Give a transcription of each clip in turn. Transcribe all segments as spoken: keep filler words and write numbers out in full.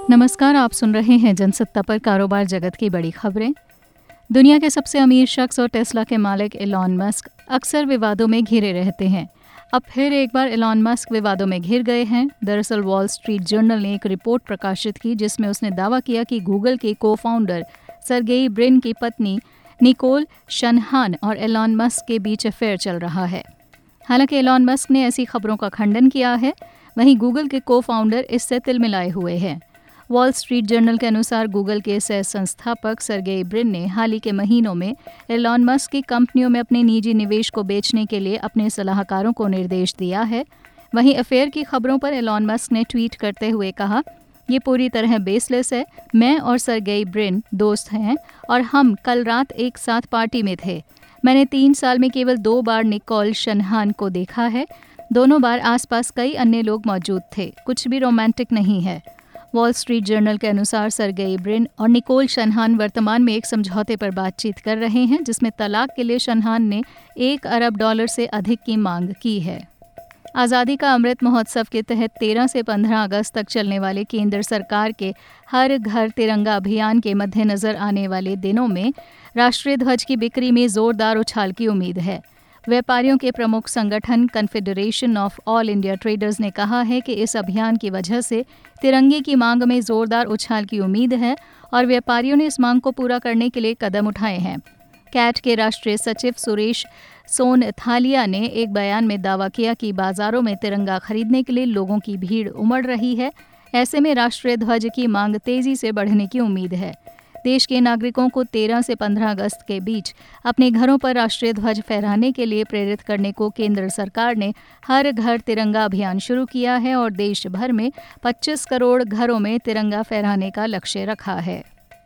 नमस्कार, आप सुन रहे हैं जनसत्ता पर कारोबार जगत की बड़ी खबरें। दुनिया के सबसे अमीर शख्स और टेस्ला के मालिक एलॉन मस्क अक्सर विवादों में घिरे रहते हैं। अब फिर एक बार एलॉन मस्क विवादों में घिर गए हैं। दरअसल वॉल स्ट्रीट जर्नल ने एक रिपोर्ट प्रकाशित की जिसमें उसने दावा किया कि गूगल के को फाउंडर सर्गेई ब्रिन की पत्नी निकोल शनहान और एलॉन मस्क के बीच अफेयर चल रहा है। हालांकि एलॉन मस्क ने ऐसी खबरों का खंडन किया है, वहीं गूगल के को फाउंडर इससे तिलमिलाए हुए हैं। वॉल स्ट्रीट जर्नल के अनुसार गूगल के सह संस्थापक सर्गेई ब्रिन ने हाल ही के महीनों में एलॉन मस्क की कंपनियों में अपने निजी निवेश को बेचने के लिए अपने सलाहकारों को निर्देश दिया है। वहीं अफेयर की खबरों पर एलॉन मस्क ने ट्वीट करते हुए कहा, ये पूरी तरह बेसलेस है। मैं और सर्गेई ब्रिन दोस्त हैं और हम कल रात एक साथ पार्टी में थे। मैंने तीन साल में केवल दो बार निकोल शनहान को देखा है। दोनों बार आसपास कई अन्य लोग मौजूद थे। कुछ भी रोमांटिक नहीं है। वॉल स्ट्रीट जर्नल के अनुसार सर्गेई ब्रिन और निकोल शनहान वर्तमान में एक समझौते पर बातचीत कर रहे हैं जिसमें तलाक के लिए शनहान ने एक अरब डॉलर से अधिक की मांग की है। आज़ादी का अमृत महोत्सव के तहत तेरह से पंद्रह अगस्त तक चलने वाले केंद्र सरकार के हर घर तिरंगा अभियान के मद्देनज़र आने वाले दिनों में राष्ट्रीय ध्वज की बिक्री में जोरदार उछाल की उम्मीद है। व्यापारियों के प्रमुख संगठन confederation of all India traders ने कहा है कि इस अभियान की वजह से तिरंगे की मांग में जोरदार उछाल की उम्मीद है और व्यापारियों ने इस मांग को पूरा करने के लिए कदम उठाए हैं। कैट के राष्ट्रीय सचिव सुरेश सोनथालिया ने एक बयान में दावा किया कि बाजारों में तिरंगा खरीदने के लिए लोगों की भीड़ उमड़ रही है। ऐसे में राष्ट्रीय ध्वज की मांग तेजी से बढ़ने की उम्मीद है। देश के नागरिकों को तेरह से पंद्रह अगस्त के बीच अपने घरों पर राष्ट्रीय ध्वज फहराने के लिए प्रेरित करने को केंद्र सरकार ने हर घर तिरंगा अभियान शुरू किया है और देश भर में पच्चीस करोड़ घरों में तिरंगा फहराने का लक्ष्य रखा है।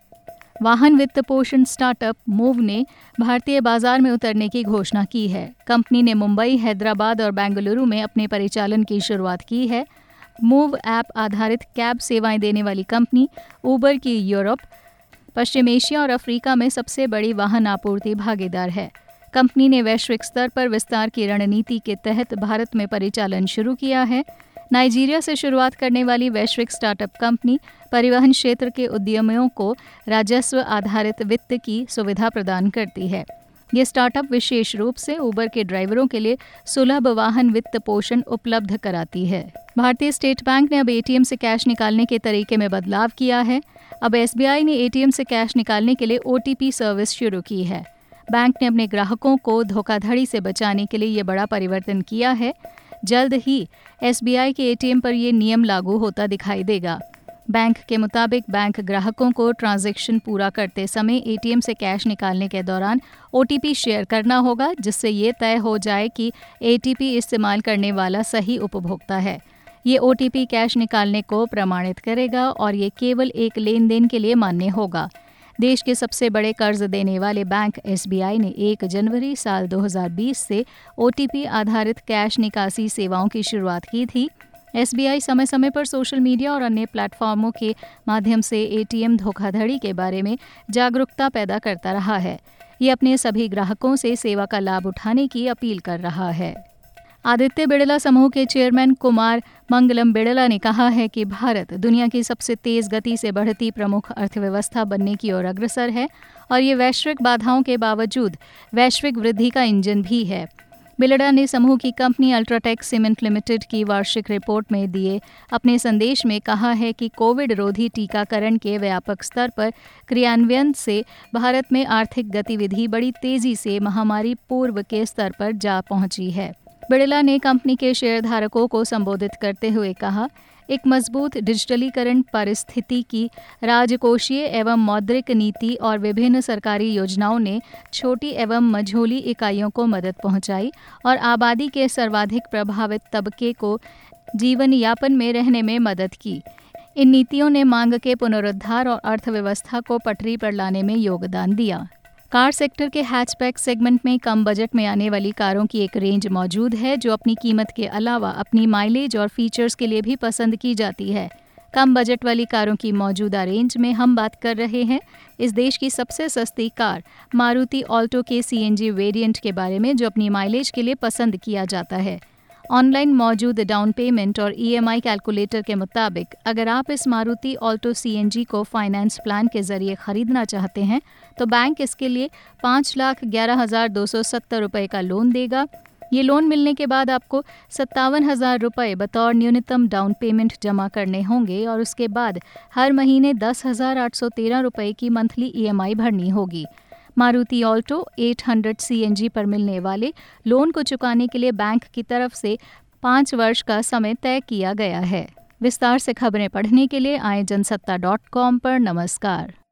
वाहन वित्त पोषण स्टार्टअप मूव ने भारतीय बाजार में उतरने की घोषणा की है। कंपनी ने मुंबई, हैदराबाद और बेंगलुरु में अपने परिचालन की शुरुआत की है। मूव ऐप आधारित कैब सेवाएं देने वाली कंपनी उबर की यूरोप, पश्चिम एशिया और अफ्रीका में सबसे बड़ी वाहन आपूर्ति भागीदार है। कंपनी ने वैश्विक स्तर पर विस्तार की रणनीति के तहत भारत में परिचालन शुरू किया है। नाइजीरिया से शुरुआत करने वाली वैश्विक स्टार्टअप कंपनी परिवहन क्षेत्र के उद्यमियों को राजस्व आधारित वित्त की सुविधा प्रदान करती है। ये स्टार्टअप विशेष रूप से उबर के ड्राइवरों के लिए सुलभ वाहन वित्त पोषण उपलब्ध कराती है। भारतीय स्टेट बैंक ने अब एटीएम से कैश निकालने के तरीके में बदलाव किया है। अब एसबीआई ने एटीएम से कैश निकालने के लिए ओटीपी सर्विस शुरू की है। बैंक ने अपने ग्राहकों को धोखाधड़ी से बचाने के लिए ये बड़ा परिवर्तन किया है। जल्द ही एसबीआई के एटीएम पर ये नियम लागू होता दिखाई देगा। बैंक के मुताबिक बैंक ग्राहकों को ट्रांजैक्शन पूरा करते समय एटीएम से कैश निकालने के दौरान ओटीपी शेयर करना होगा, जिससे ये तय हो जाए कि एटीपी इस्तेमाल करने वाला सही उपभोक्ता है। ये ओटीपी कैश निकालने को प्रमाणित करेगा और ये केवल एक लेन देन के लिए मान्य होगा। देश के सबसे बड़े कर्ज देने वाले बैंक एसबीआई ने एक जनवरी साल दो हज़ार बीस से ओटीपी आधारित कैश निकासी सेवाओं की शुरुआत की थी। एसबीआई समय समय पर सोशल मीडिया और अन्य प्लेटफॉर्मों के माध्यम से एटीएम धोखाधड़ी के बारे में जागरूकता पैदा करता रहा है। ये अपने सभी ग्राहकों से सेवा का लाभ उठाने की अपील कर रहा है। आदित्य बिड़ला समूह के चेयरमैन कुमार मंगलम बिड़ला ने कहा है कि भारत दुनिया की सबसे तेज गति से बढ़ती प्रमुख अर्थव्यवस्था बनने की ओर अग्रसर है और ये वैश्विक बाधाओं के बावजूद वैश्विक वृद्धि का इंजन भी है। बिड़ला ने समूह की कंपनी अल्ट्राटेक सीमेंट लिमिटेड की वार्षिक रिपोर्ट में दिए अपने संदेश में कहा है कि कोविड रोधी टीकाकरण के व्यापक स्तर पर क्रियान्वयन से भारत में आर्थिक गतिविधि बड़ी तेजी से महामारी पूर्व के स्तर पर जा पहुंची है। बिड़ला ने कंपनी के शेयरधारकों को संबोधित करते हुए कहा, एक मजबूत डिजिटलीकरण पारिस्थितिकी, राजकोषीय एवं मौद्रिक नीति और विभिन्न सरकारी योजनाओं ने छोटी एवं मझोली इकाइयों को मदद पहुंचाई और आबादी के सर्वाधिक प्रभावित तबके को जीवन यापन में रहने में मदद की। इन नीतियों ने मांग के पुनरुद्धार और अर्थव्यवस्था को पटरी पर लाने में योगदान दिया। कार सेक्टर के हैचबैक सेगमेंट में कम बजट में आने वाली कारों की एक रेंज मौजूद है जो अपनी कीमत के अलावा अपनी माइलेज और फीचर्स के लिए भी पसंद की जाती है। कम बजट वाली कारों की मौजूदा रेंज में हम बात कर रहे हैं इस देश की सबसे सस्ती कार मारुति ऑल्टो के सीएनजी वेरिएंट के बारे में, जो अपनी माइलेज के लिए पसंद किया जाता है। ऑनलाइन मौजूद डाउन पेमेंट और ईएमआई कैलकुलेटर के मुताबिक अगर आप इस मारुति ऑल्टो सीएनजी को फाइनेंस प्लान के जरिए खरीदना चाहते हैं तो बैंक इसके लिए पाँच लाख ग्यारह हज़ार दो सौ सत्तर रुपये का लोन देगा। ये लोन मिलने के बाद आपको सत्तावन हज़ार रुपये बतौर न्यूनतम डाउन पेमेंट जमा करने होंगे और उसके बाद हर महीने दस हज़ार आठ सौ तेरह रुपये की मंथली ईएमआई भरनी होगी। मारुति ऑल्टो आठ सौ सीएनजी पर मिलने वाले लोन को चुकाने के लिए बैंक की तरफ से पाँच वर्ष का समय तय किया गया है। विस्तार से खबरें पढ़ने के लिए आए जनसत्ता डॉट कॉम पर। नमस्कार।